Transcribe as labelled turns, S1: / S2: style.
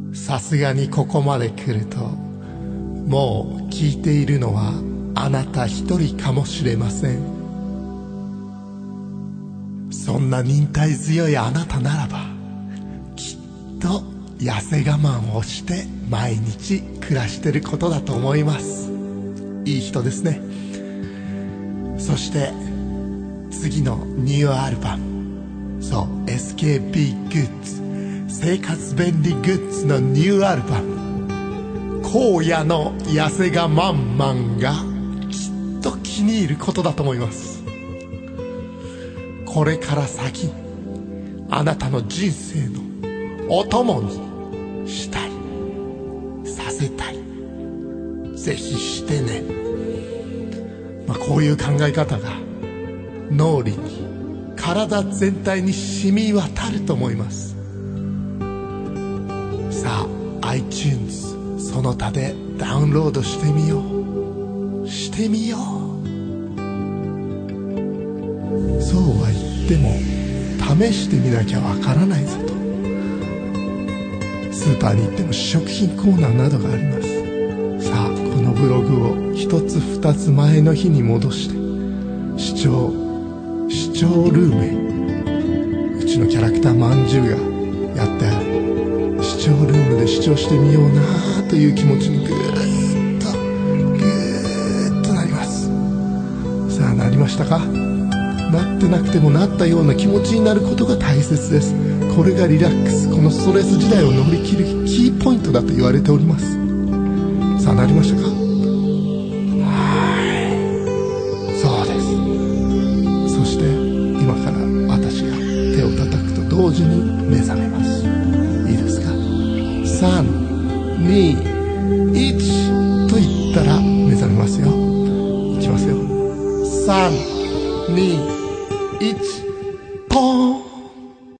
S1: さすがにここまで来ると、もう聞いているのはあなた一人かもしれません。そんな忍耐強いあなたならば、きっと痩せ我慢をして毎日暮らしてることだと思います。いい人ですね。そして次のニューアルバム、そう SKB グッズ、生活便利グッズのニューアルバム、荒野の痩せ我慢マンがきっと気に入ることだと思います。これから先あなたの人生のお供にしたい、させたい、ぜひしてね。こういう考え方が脳裏に、体全体に染み渡ると思います。さあ iTunes その他でダウンロードしてみよう、してみよう。そうは言っても試してみなきゃわからないぞと。スーパーに行っても試食品コーナーなどがあります。さあこのブログを一つ二つ前の日に戻して、視聴ルームへ、うちのキャラクターまんじゅうがやってある視聴ルームで視聴してみようなという気持ちにぐーっとなります。さあなりましたか？なってなくてもなったような気持ちになることが大切です。これがリラックス、このストレス時代を乗り切るキーポイントだと言われております。さあなりましたか？そうです。そして今から私が手を叩くと同時に目覚めます。いいですか？3、2、1と言ったら目覚めますよ。いきますよ。3、2、1、ポーン。